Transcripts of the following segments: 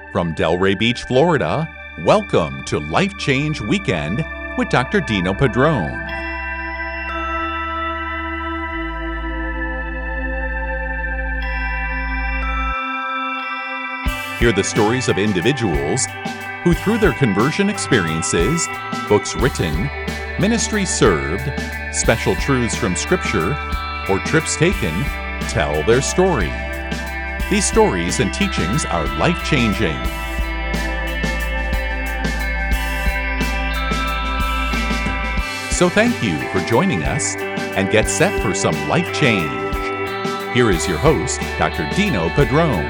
From Delray Beach, Florida, welcome to Life Change Weekend with Dr. Dino Padrone. Hear the stories of individuals who, through their conversion experiences, books written, ministry served, special truths from Scripture, or trips taken, tell their story. These stories and teachings are life-changing. So thank you for joining us and get set for some life change. Here is your host, Dr. Dino Padrone.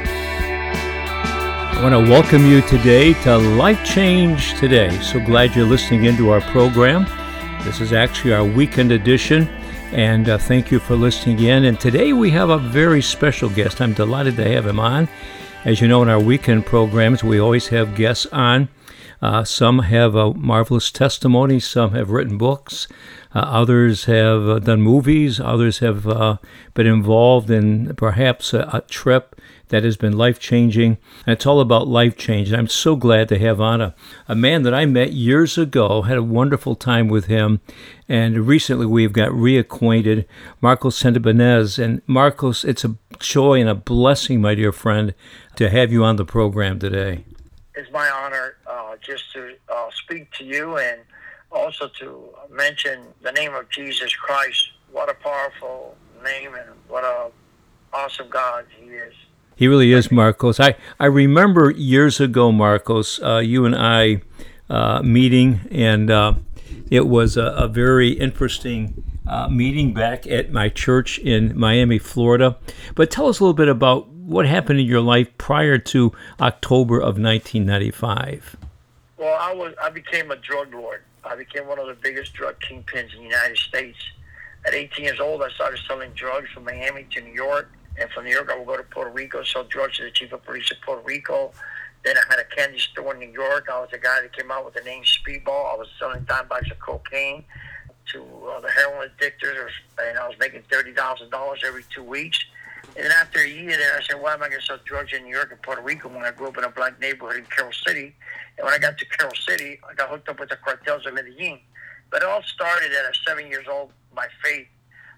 I want to welcome you today to Life Change Today. So glad you're listening into our program. This is actually our weekend edition, and thank you for listening in. And today we have a very special guest. I'm delighted to have him on. As you know, in our weekend programs, we always have guests on. Some have a marvelous testimony, some have written books, others have done movies, others have been involved in perhaps a trip that has been life-changing, and it's all about life change. And I'm so glad to have on a man that I met years ago, had a wonderful time with him, and recently we've got reacquainted, Marcos Santibanez. And Marcos, it's a joy and a blessing, my dear friend, to have you on the program today. It's my honor just to speak to you and also to mention the name of Jesus Christ. What a powerful name and what a awesome God He is. He really is, Marcos. I remember years ago, Marcos, you and I meeting, and it was a very interesting meeting back at my church in Miami, Florida. But tell us a little bit about what happened in your life prior to October of 1995. Well, I became a drug lord. I became one of the biggest drug kingpins in the United States. At 18 years old, I started selling drugs from Miami to New York. And from New York, I would go to Puerto Rico, sell drugs to the chief of police of Puerto Rico. Then I had a candy store in New York. I was the guy that came out with the name Speedball. I was selling dime bags of cocaine to the heroin addictors, and I was making $30,000 every 2 weeks. And then after a year there, I said, why am I going to sell drugs in New York and Puerto Rico when I grew up in a black neighborhood in Carroll City? And when I got to Carroll City, I got hooked up with the cartels of Medellin. But it all started at 7 years old. My faith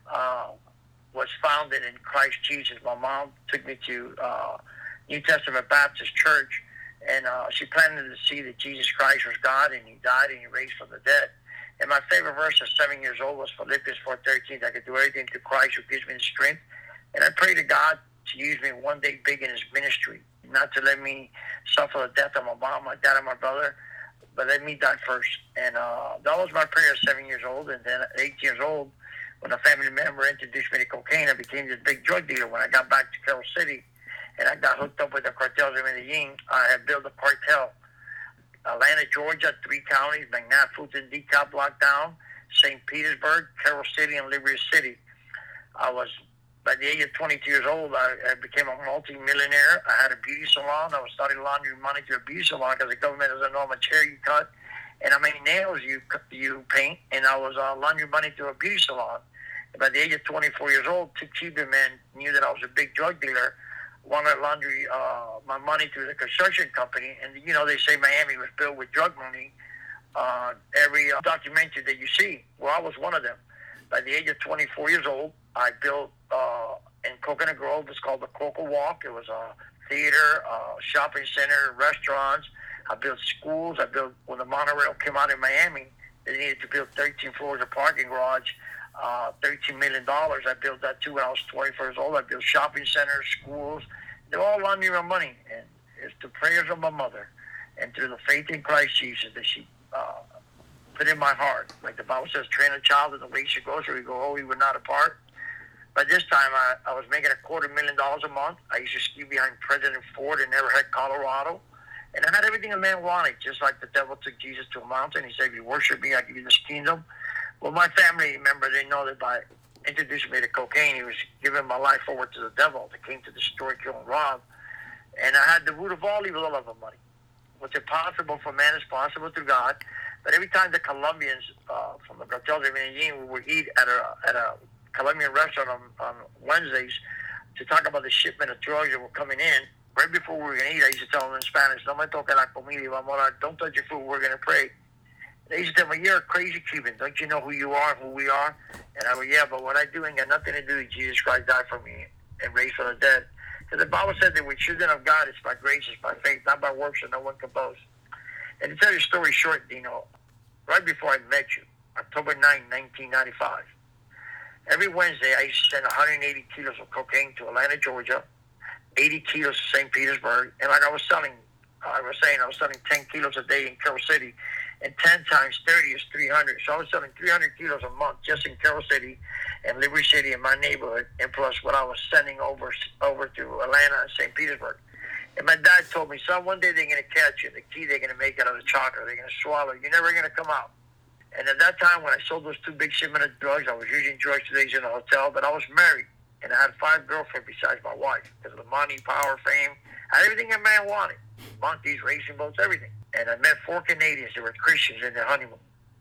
was founded in Christ Jesus. My mom took me to New Testament Baptist Church, and she planted to see that Jesus Christ was God, and He died and He raised from the dead. And my favorite verse at 7 years old was Philippians 4:13. I could do everything through Christ who gives me the strength. And I pray to God to use me one day big in His ministry, not to let me suffer the death of my mom, my dad, and my brother, but let me die first. And that was my prayer at 7 years old. And then at 8 years old, when a family member introduced me to cocaine, I became this big drug dealer. When I got back to Carroll City and I got hooked up with the cartels of Medellin, I had built a cartel. Atlanta, Georgia, 3 counties, McNabb, Fulton, DeKalb lockdown, St. Petersburg, Carroll City, and Liberty City. By the age of 22 years old, I became a multi-millionaire. I had a beauty salon. I was starting laundering money to a beauty salon because the government doesn't know how much hair you cut and how many nails you paint. And I was laundering money to a beauty salon. And by the age of 24 years old, 2 Cuban men knew that I was a big drug dealer, wanted to launder my money to the construction company. And, you know, they say Miami was built with drug money. Every documentary that you see, well, I was one of them. By the age of 24 years old, I built in Coconut Grove. It's called the Coco Walk. It was a theater, shopping center, restaurants. I built schools. I built, when the monorail came out in Miami, they needed to build 13 floors of parking garage, $13 million. I built that too when I was 24 years old. I built shopping centers, schools. They're all lending me money. And it's the prayers of my mother and through the faith in Christ Jesus that she put in my heart. Like the Bible says, train a child in the way he should go, so we go, we were not apart. By this time, I was making $250,000 a month. I used to ski behind President Ford in Everett, Colorado. And I had everything a man wanted, just like the devil took Jesus to a mountain. He said, if you worship me, I'll give you this kingdom. Well, my family member, they know that by introducing me to cocaine, he was giving my life over to the devil that came to destroy, kill, and rob. And I had the root of all evil, the love of money. What's impossible for man is possible through God. But every time the Colombians from the cartels of Medellin would eat at a Colombian restaurant on Wednesdays to talk about the shipment of drugs that were coming in, right before we were going to eat, I used to tell them in Spanish, no me toque la comida, don't touch your food, we're going to pray. They used to tell me, you're a crazy Cuban. Don't you know who you are, who we are? And I go, yeah, but what I do ain't got nothing to do with Jesus Christ died for me and raised from the dead. Because the Bible said that we're children of God, it's by grace, it's by faith, not by works, so no one can boast. And to tell your story short, Dino, right before I met you, October 9, 1995, every Wednesday I used to send 180 kilos of cocaine to Atlanta, Georgia, 80 kilos to St. Petersburg, and like I was selling 10 kilos a day in Carol City, and 10 times 30 is 300. So I was selling 300 kilos a month just in Carol City and Liberty City in my neighborhood, and plus what I was sending over to Atlanta and St. Petersburg. And my dad told me, son, one day they're going to catch you. The key they're going to make out of the chocolate. They're going to swallow. You're never going to come out. And at that time, when I sold those 2 big shipments of drugs, I was using drugs 2 days in a hotel, but I was married. And I had 5 girlfriends besides my wife because of the money, power, fame. I had everything a man wanted. Monkeys, racing boats, everything. And I met 4 Canadians that were Christians in their honeymoon.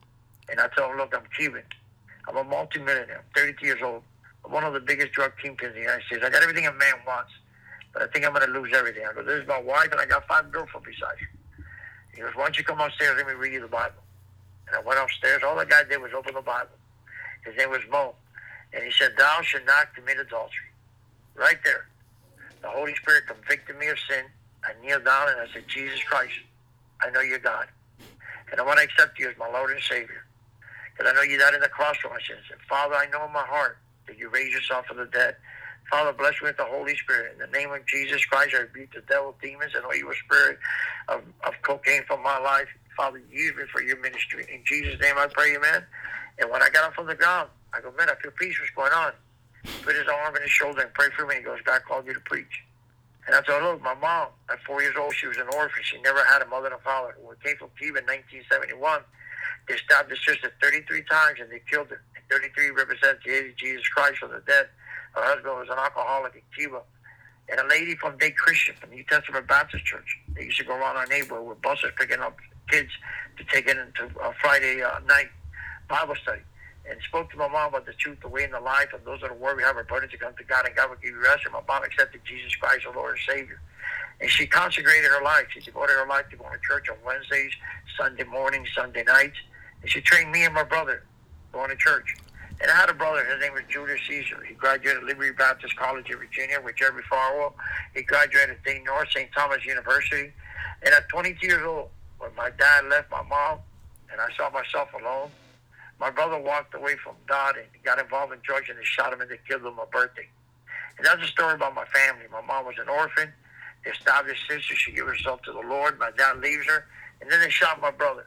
And I told them, look, I'm Cuban. I'm a multimillionaire. I'm 32 years old. I'm one of the biggest drug kingpins in the United States. I got everything a man wants, but I think I'm going to lose everything. I go, this is my wife, and I got 5 girlfriends besides you. He goes, why don't you come upstairs, let me read you the Bible. And I went upstairs. All the guy did was open the Bible. His name was Mo. And he said, thou shalt not commit adultery. Right there. The Holy Spirit convicted me of sin. I kneeled down and I said, Jesus Christ, I know you're God. And I want to accept you as my Lord and Savior. Because I know you died on the cross for my sins. And Father, I know in my heart that you raised yourself from the dead. Father, bless me with the Holy Spirit. In the name of Jesus Christ, I rebuke the devil, demons, and all evil spirit of cocaine from my life. Father, use me for your ministry. In Jesus' name I pray, amen. And when I got up from the ground, I go, man, I feel peace. What's going on? He put his arm in his shoulder and prayed for me. He goes, God called you to preach. And I told, look, my mom, at 4 years old, she was an orphan. She never had a mother and a father. When we came from Cuba in 1971, they stabbed his sister 33 times and they killed her. And 33 represents Jesus Christ from the dead. Her husband was an alcoholic in Cuba. And a lady from Day Christian, from New Testament Baptist Church, they used to go around our neighborhood with buses picking up kids to take it into a Friday night Bible study. And spoke to my mom about the truth, the way, and the life, and those are the words we have our burden to come to God, and God will give you rest. And my mom accepted Jesus Christ, our Lord and Savior. And she consecrated her life. She devoted her life to going to church on Wednesdays, Sunday mornings, Sunday nights. And she trained me and my brother going to church. And I had a brother, his name was Julius Caesar. He graduated Liberty Baptist College in Virginia with Jerry Falwell. He graduated at Dayton North, St. Thomas University. And at 22 years old, when my dad left my mom and I saw myself alone, my brother walked away from God and got involved in drugs, and they shot him and they killed him on my birthday. And that's a story about my family. My mom was an orphan. They stabbed his sister. She gave herself to the Lord. My dad leaves her. And then they shot my brother.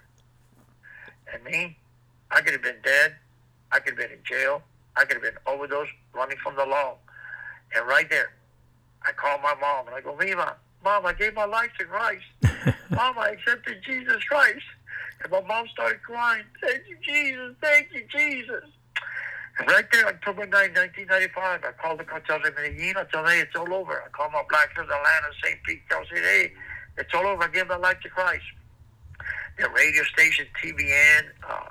And me, I could have been dead. I could have been in jail. I could have been overdosed, running from the law. And right there, I called my mom and I go, Mima, Mom, I gave my life to Christ. Mom, I accepted Jesus Christ. And my mom started crying. Thank you, Jesus. Thank you, Jesus. And right there, October 9, 1995, I called the cartels in Medellin. I told them, hey, it's all over. I called my black friends in Atlanta, St. Pete. I said, hey, it's all over. I gave my life to Christ. The radio station, TVN.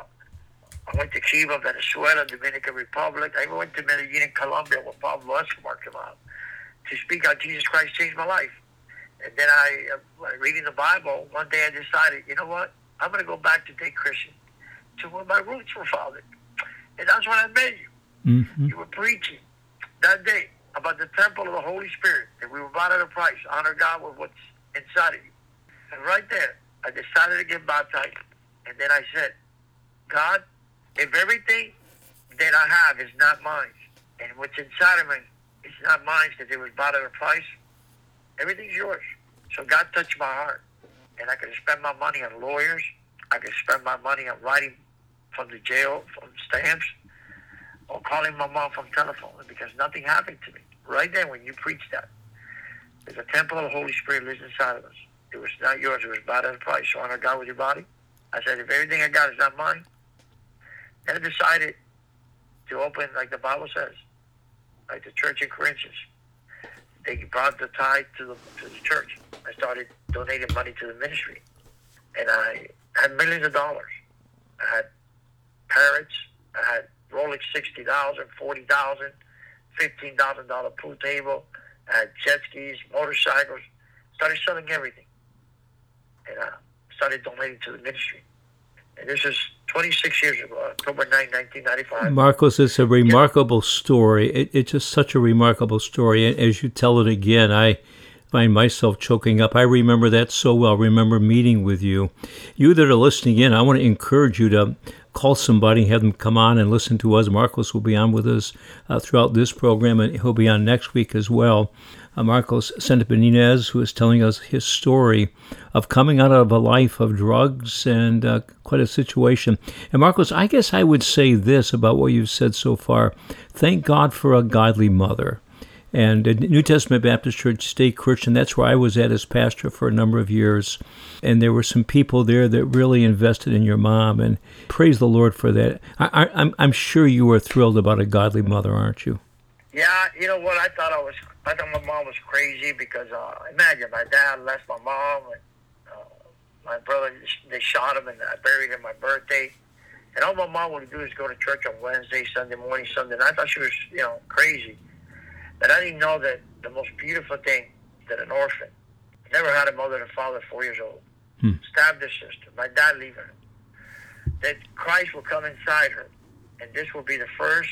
I went to Cuba, Venezuela, Dominican Republic. I even went to Medellin in Colombia where Pablo Escobar came out to speak out Jesus Christ changed my life. And then reading the Bible, one day I decided, you know what? I'm going to go back to Day Christian, to where my roots were founded. And that's when I met you. Mm-hmm. You were preaching that day about the temple of the Holy Spirit, that we were bought at a price. Honor God with what's inside of you. And right there, I decided to get baptized. And then I said, God, if everything that I have is not mine, and what's inside of me is not mine because it was bought at a price, everything's yours. So God touched my heart. And I could spend my money on lawyers. I could spend my money on writing from the jail, from stamps, or calling my mom from telephone, because nothing happened to me. Right then, when you preach that, there's a temple of the Holy Spirit lives inside of us. It was not yours. It was bought at a price. So honor God with your body. I said, if everything I got is not mine, then I decided to open, like the Bible says, like the church in Corinthians. They brought the tithe to the church. I started donating money to the ministry. And I had millions of dollars. I had parrots. I had Rolex $60,000, $40,000, $15,000 pool table. I had jet skis, motorcycles. started selling everything. And started donating to the ministry. And this is 26 years ago, October 9, 1995. Marcos, it's a remarkable story. It's just such a remarkable story. And as you tell it again, I find myself choking up. I remember that so well. I remember meeting with you. You that are listening in, I want to encourage you to call somebody, have them come on and listen to us. Marcos will be on with us throughout this program, and he'll be on next week as well. Marcos Santibanez, who is telling us his story of coming out of a life of drugs and quite a situation. And Marcos, I guess I would say this about what you've said so far. Thank God for a godly mother. And at New Testament Baptist Church, stay Christian. That's where I was at as pastor for a number of years. And there were some people there that really invested in your mom. And praise the Lord for that. I'm sure you were thrilled about a godly mother, aren't you? Yeah, you know what? I thought my mom was crazy because imagine my dad left my mom and my brother, they shot him and I buried him on my birthday. And all my mom would do is go to church on Wednesday, Sunday morning, Sunday night. I thought she was, crazy. But I didn't know that the most beautiful thing that an orphan never had a mother and father 4 years old, stabbed her sister, my dad leaving her, that Christ will come inside her, and this will be the first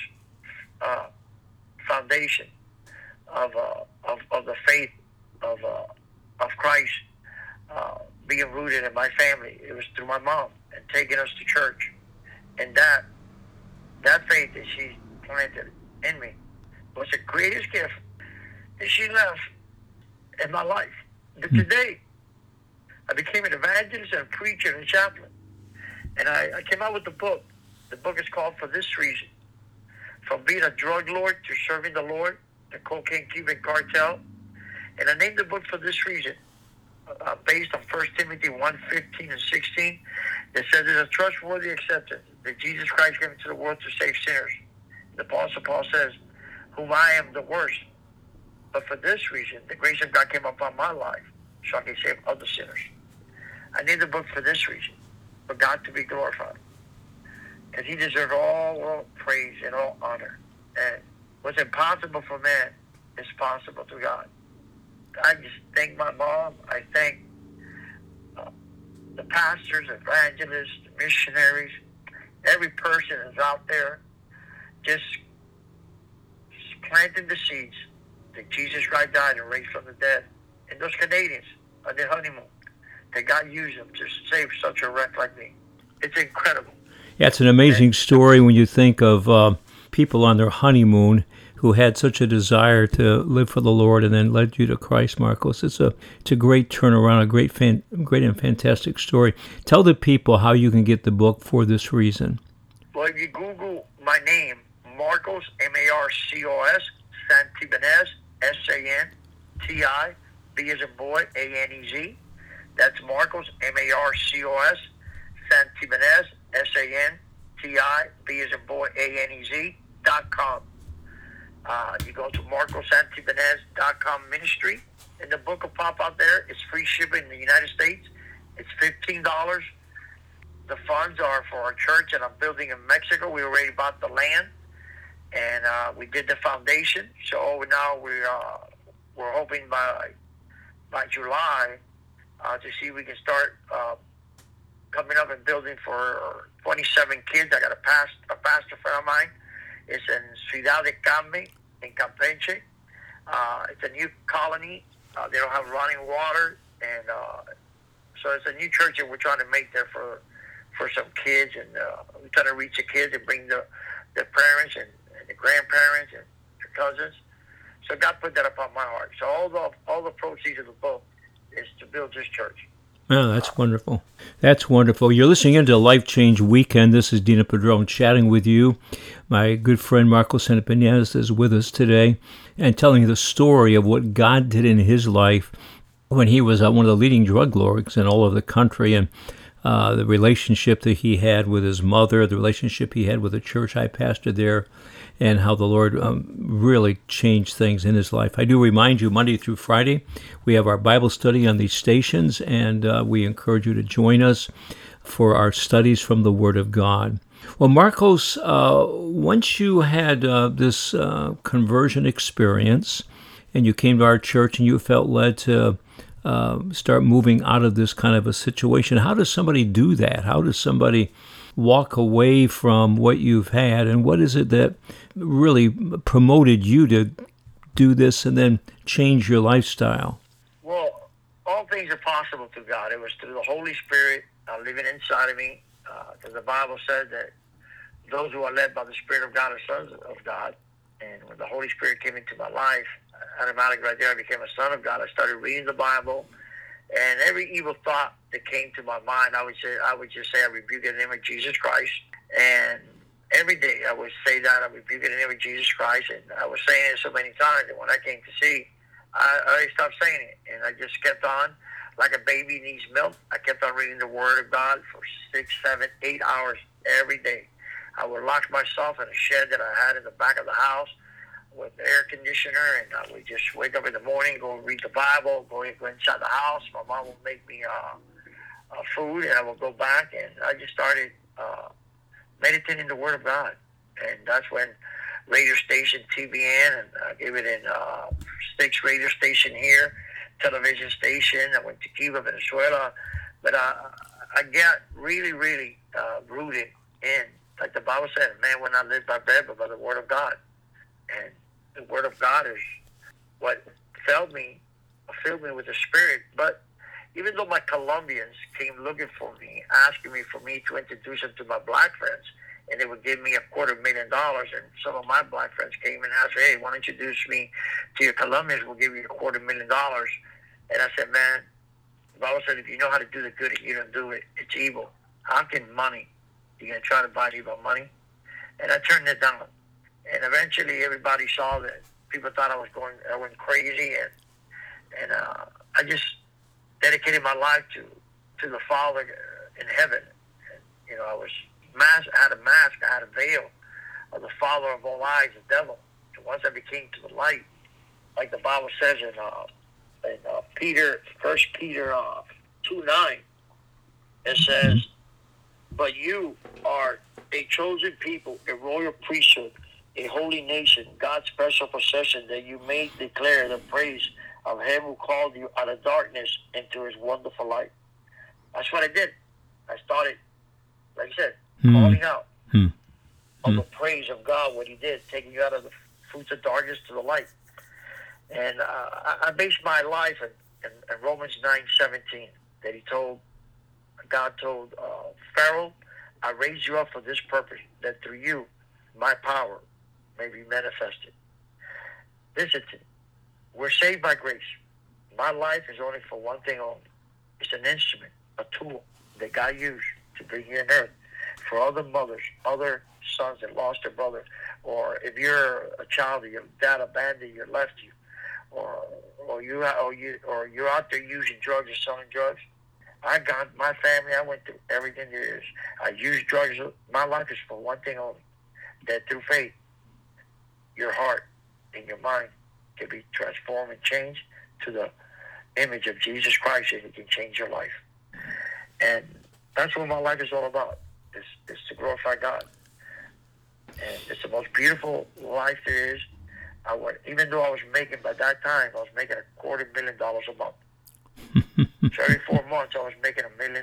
foundation of the faith of Christ being rooted in my family. It was through my mom and taking us to church, and that faith that she planted in me was the greatest gift that she left in my life. But today, I became an evangelist and a preacher and a chaplain, and I came out with the book. The book is called For This Reason: From Being a Drug Lord to Serving the Lord, the Cocaine Cuban Cartel. And I named the book for this reason, based on 1 Timothy 1:15 and 16, that says it's a trustworthy acceptance that Jesus Christ came into the world to save sinners. The Apostle Paul says, whom I am the worst. But for this reason, the grace of God came upon my life, so I can save other sinners. I named the book for this reason, for God to be glorified. Because he deserves all praise and all honor. And what's impossible for man is possible to God. I just thank my mom. I thank the pastors, evangelists, missionaries, every person that's out there just planting the seeds that Jesus Christ died and raised from the dead. And those Canadians on their honeymoon, that God used them to save such a wreck like me. It's incredible. Yeah, it's an amazing story when you think of people on their honeymoon who had such a desire to live for the Lord and then led you to Christ, Marcos. It's a great turnaround, a great and fantastic story. Tell the people how you can get the book For This Reason. Well, if you Google my name, Marcos, M-A-R-C-O-S, Santibanez, S-A-N-T-I, B as in boy, A-N-E-Z. That's Marcos, M-A-R-C-O-S, Santibanez, S-A-N-T-I, B as in boy, A-N-E-Z.com. You go to marcosantibanez.com ministry, and the book will pop out there. It's free shipping in the United States. It's $15. The funds are for our church that I'm building in Mexico. We already bought the land, and we did the foundation. So now we're hoping by July to see if we can start coming up and building for 27 kids. I got a pastor friend of mine. It's in Ciudad de Campe, in Campeche. It's a new colony. They don't have running water, and so it's a new church that we're trying to make there for some kids, and we're trying to reach the kids and bring their parents and the grandparents and their cousins. So God put that upon my heart. So all the proceeds of the book is to build this church. Oh, that's wonderful. That's wonderful. You're listening into Life Change Weekend. This is Dina Padron chatting with you. My good friend Marcos Santibanez is with us today and telling the story of what God did in his life when he was one of the leading drug lords in all of the country, and the relationship that he had with his mother, the relationship he had with the church I pastored there, and how the Lord really changed things in his life. I do remind you, Monday through Friday, we have our Bible study on these stations, and we encourage you to join us for our studies from the Word of God. Well, Marcos, once you had this conversion experience, and you came to our church and you felt led to start moving out of this kind of a situation. How does somebody do that? How does somebody walk away from what you've had, and what is it that really promoted you to do this and then change your lifestyle? Well, all things are possible through God. It was through the Holy Spirit living inside of me, because the Bible said that those who are led by the Spirit of God are sons of God. And when the Holy Spirit came into my life, automatically right there, I became a son of God. I started reading the Bible, and every evil thought that came to my mind, I would just say, I rebuke it in the name of Jesus Christ. And every day I would say that, I rebuke it in the name of Jesus Christ. And I was saying it so many times that when I came to see, I already stopped saying it. And I just kept on, like a baby needs milk. I kept on reading the Word of God for 6, 7, 8 hours every day. I would lock myself in a shed that I had in the back of the house with air conditioner, and I would just wake up in the morning, go read the Bible, go inside the house. My mom would make me food, and I would go back, and I just started meditating the Word of God. And that's when radio station TBN, and I gave it in 6 radio station here, television station. I went to Cuba, Venezuela, but I got really, really rooted in, like the Bible said, man will not live by bread, but by the Word of God. And the Word of God is what filled me with the Spirit. But even though my Colombians came looking for me, asking me to introduce them to my black friends, and they would give me $250,000, and some of my black friends came and asked, hey, why don't you introduce me to your Colombians? We'll give you $250,000. And I said, man, the Bible said, if you know how to do the good and you don't do it, it's evil. How can money? You're going to try to buy me by money? And I turned it down. And eventually everybody saw that people thought I went crazy. And I just dedicated my life to the Father in heaven. And, I was masked. I had a mask. I had a veil of the Father of all eyes, the devil. And once I became to the light, like the Bible says in 1 Peter 2:9, it says, but you are a chosen people, a royal priesthood, a holy nation, God's special possession, that you may declare the praise of him who called you out of darkness into his wonderful light. That's what I did. I started, like I said, calling out of the praise of God, what he did, taking you out of the fruits of darkness to the light. And I based my life in Romans 9:17, that God told Pharaoh, I raised you up for this purpose, that through you, my power may be manifested. Listen to me. We're saved by grace. My life is only for one thing only. It's an instrument, a tool that God used to bring you on earth. For other mothers, other sons that lost their brother, or if you're a child that your dad abandoned you, left you, or you're out there using drugs or selling drugs. I got my family. I went through everything there is. I used drugs. My life is for one thing only, that through faith, your heart and your mind can be transformed and changed to the image of Jesus Christ, and it can change your life. And that's what my life is all about. It's to glorify God. And it's the most beautiful life there is. Even though I was making, by that time, I was making $250,000 a month. So every 4 months, I was making $1 million.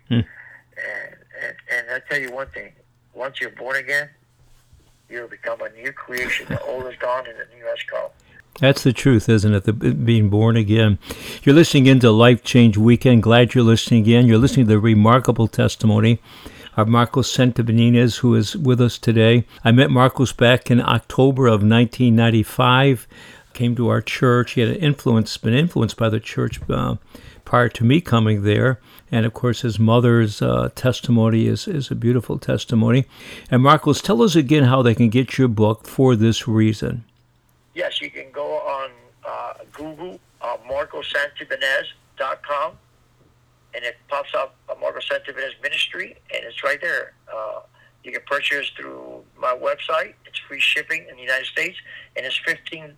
And I tell you one thing, once you're born again, you'll become a new creation. The old is gone and the new has come. That's the truth, isn't it? Being born again. You're listening into Life Change Weekend. Glad you're listening again. You're listening to the remarkable testimony of Marcos Santibanez, who is with us today. I met Marcos back in October of 1995. Came to our church. He had been influenced by the church prior to me coming there. And of course, his mother's testimony is a beautiful testimony. And Marcos, tell us again how they can get your book, For This Reason. Yes, you can go on Google, MarcosSantibanez.com, and it pops up Marcos Santibanez Ministry, and it's right there. You can purchase through my website. It's free shipping in the United States, and it's $15.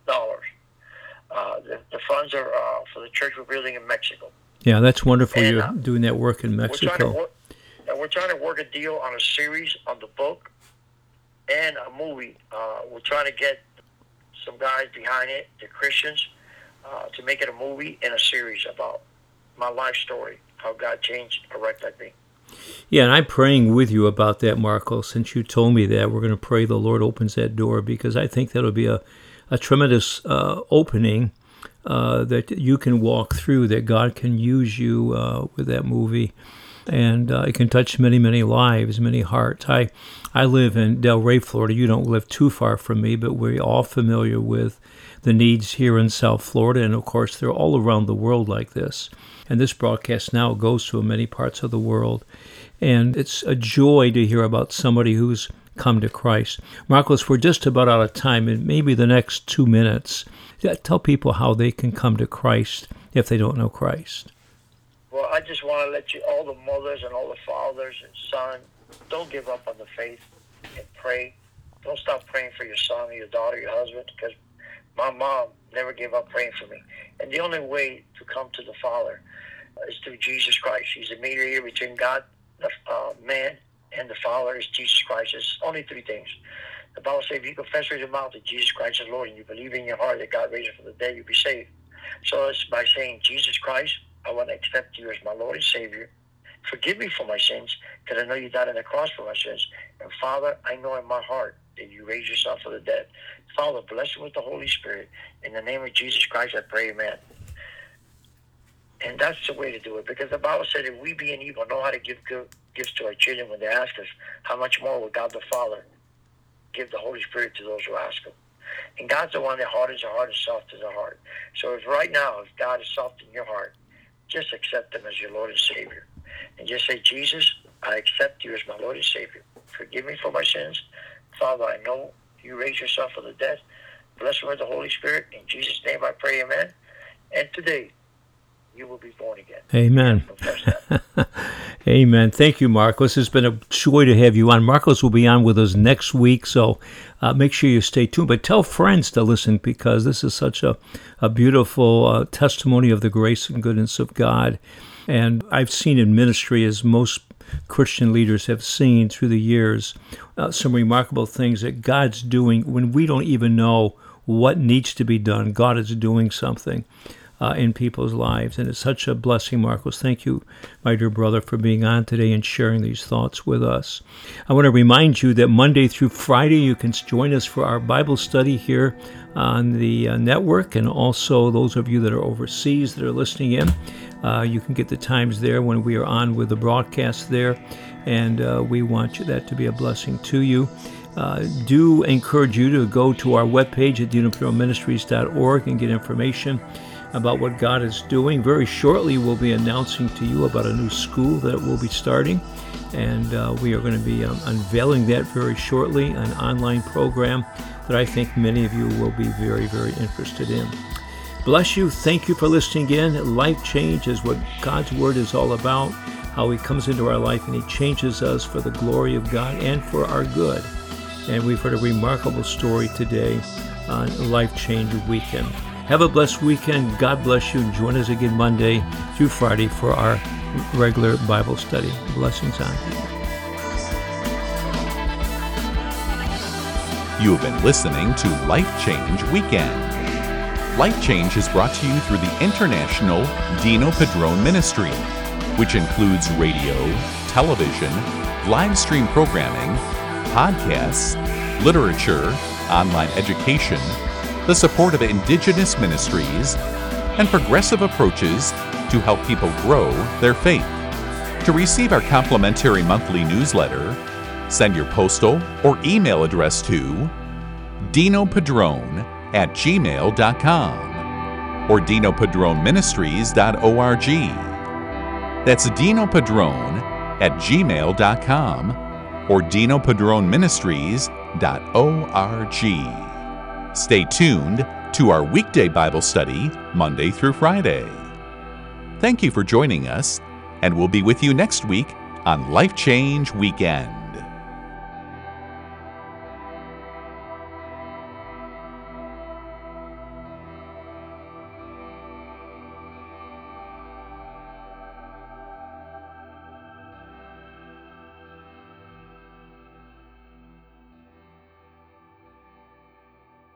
The funds are for the church we're building in Mexico. Yeah, that's wonderful. And, you're doing that work in Mexico. We're trying to work a deal on a series on the book and a movie. We're trying to get some guys behind it, the Christians, to make it a movie and a series about my life story, how God changed a wreck like me. Yeah, and I'm praying with you about that, Marco. Since you told me that, we're going to pray the Lord opens that door, because I think that'll be a tremendous opening that you can walk through, that God can use you with that movie. And it can touch many, many lives, many hearts. I live in Delray, Florida. You don't live too far from me, but we're all familiar with the needs here in South Florida. And, of course, they're all around the world like this. And this broadcast now goes to many parts of the world. And it's a joy to hear about somebody who's come to Christ. Marcos, we're just about out of time, and maybe the next 2 minutes, tell people how they can come to Christ if they don't know Christ. Well, I just want to let you, all the mothers and all the fathers and sons, don't give up on the faith and pray. Don't stop praying for your son or your daughter, your husband, because my mom never gave up praying for me. And the only way to come to the Father is through Jesus Christ. He's the mediator between God, the man, and the Father is Jesus Christ. It's only three things. The Bible says if you confess with your mouth that Jesus Christ is Lord and you believe in your heart that God raised him from the dead, you'll be saved. So it's by saying, Jesus Christ, I want to accept you as my Lord and Savior. Forgive me for my sins, because I know you died on the cross for my sins. And Father, I know in my heart that you raised yourself from the dead. Father, bless him with the Holy Spirit. In the name of Jesus Christ, I pray, amen. And that's the way to do it, because the Bible said if we being evil know how to give gifts to our children when they ask us, how much more will God the Father give the Holy Spirit to those who ask him? And God's the one that hardens the heart and softens the heart. So if right now, if God is soft in your heart, just accept him as your Lord and Savior. And just say, Jesus, I accept you as my Lord and Savior. Forgive me for my sins. Father, I know you raised yourself from the dead. Bless me with the Holy Spirit. In Jesus' name I pray, amen. And today, you will be born again. Amen. Amen. Thank you, Marcos. It's been a joy to have you on. Marcos will be on with us next week, so make sure you stay tuned. But tell friends to listen, because this is such a beautiful testimony of the grace and goodness of God. And I've seen in ministry, as most Christian leaders have seen through the years, some remarkable things that God's doing when we don't even know what needs to be done. God is doing something in people's lives. And it's such a blessing, Marcos. Thank you, my dear brother, for being on today and sharing these thoughts with us. I want to remind you that Monday through Friday, you can join us for our Bible study here on the network, and also those of you that are overseas that are listening in. You can get the times there when we are on with the broadcast there, and we want that to be a blessing to you. Do encourage you to go to our webpage at dinopadronministries.org and get information about what God is doing. Very shortly, we'll be announcing to you about a new school that we'll be starting, and we are going to be unveiling that very shortly, an online program that I think many of you will be very, very interested in. Bless you. Thank you for listening again. Life change is what God's Word is all about, how He comes into our life and He changes us for the glory of God and for our good. And we've heard a remarkable story today on Life Change Weekend. Have a blessed weekend. God bless you. And join us again Monday through Friday for our regular Bible study. Blessings on you. You have been listening to Life Change Weekend. Life Change is brought to you through the International Dino Padron Ministry, which includes radio, television, live stream programming, podcasts, literature, online education, the support of indigenous ministries, and progressive approaches to help people grow their faith. To receive our complimentary monthly newsletter, send your postal or email address to dinopadron@gmail.com or dinopadronministries.org. That's dinopadron@gmail.com or dinopadronministries.org. Stay tuned to our weekday Bible study Monday through Friday. Thank you for joining us, and we'll be with you next week on Life Change Weekend.